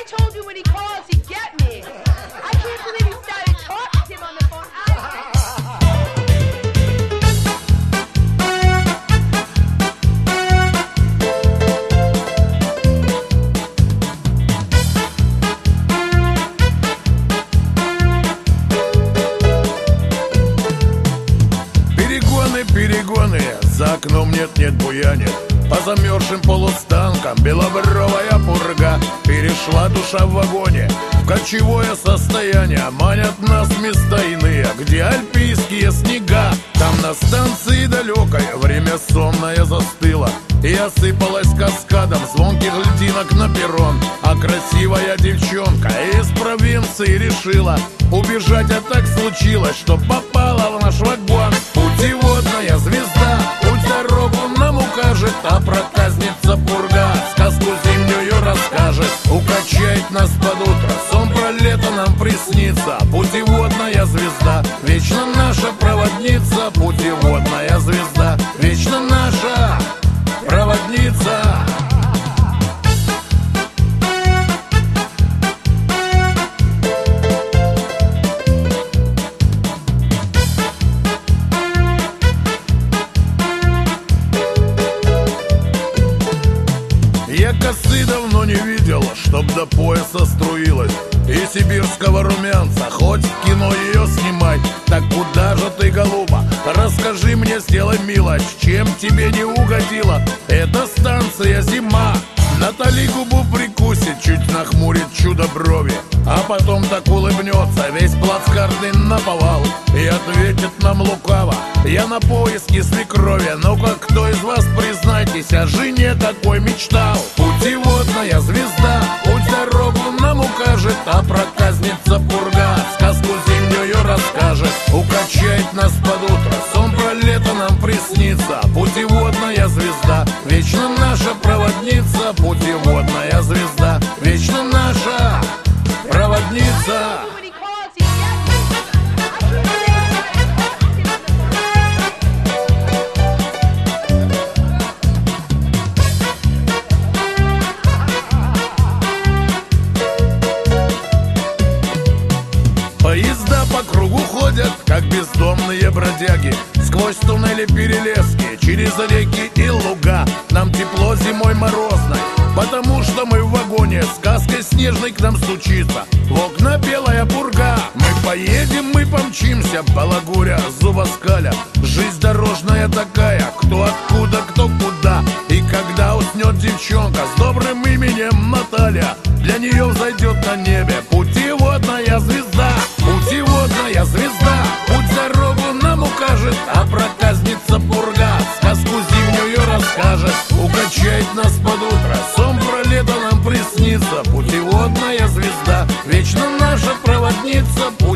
told you when he calls, he'd get me. I can't believe he started talking to him on the phone. Перегоны, за окном нет-нет буянит. По замерзшим полустанкам белобровая пурга. Перешла душа в вагоне в кочевое состояние. Манят нас места иные, где альпийские снега. Там на станции далекой время сонное застыло и осыпалась каскадом звонких льдинок на перрон. А красивая девчонка из провинции решила убежать, а так случилось, что попала в наш вагон. Путеводная звезда путь дорогу нам укажет, а проказница пурга сказку зимнюю расскажет. Укачает нас под утро, сон про лето нам приснится. Путеводная звезда, вечно наша проводница. Путеводная звезда, вечно наша проводница. Я косы давно не видел, чтоб до пояса струилась, и сибирского румянца, хоть в кино ее снимай. Так куда же ты, голуба? Расскажи мне, сделай милость, чем тебе не угодила эта станция зима? Натали губу прикусит, чуть нахмурит чудо брови, а потом так улыбнется, весь плацкартный наповал, и ответит нам лукаво: я на поиске свекрови. Ну-ка, кто из вас, признайтесь, о жене такой мечтал? Путеводная звезда путь дорогу нам укажет, а проказница пурга сказку зимнюю расскажет. Укачает нас под утро, сон про лето нам приснится. Путеводная звезда, вечно наша проводница. Путеводная звезда, вечно наша проводница. Поезда по кругу ходят, как бездомные бродяги, сквозь туннели, перелески, через реки и луга. Нам тепло зимой морозной, потому что мы в вагоне. Сказкой снежной к нам стучится в окна белая пурга. Мы поедем, мы помчимся, балагуря, зубоскаля. Жизнь дорожная такая, кто откуда, кто куда. И когда уснет девчонка с добрым именем Наталья, для нее взойдет на небе путеводная звезда. Путеводная звезда путь дорогу нам укажет, а проказница пурга сказку зимнюю расскажет. Укачает нас под утро, сон про лето нам приснится. Путеводная звезда, вечно наша проводница.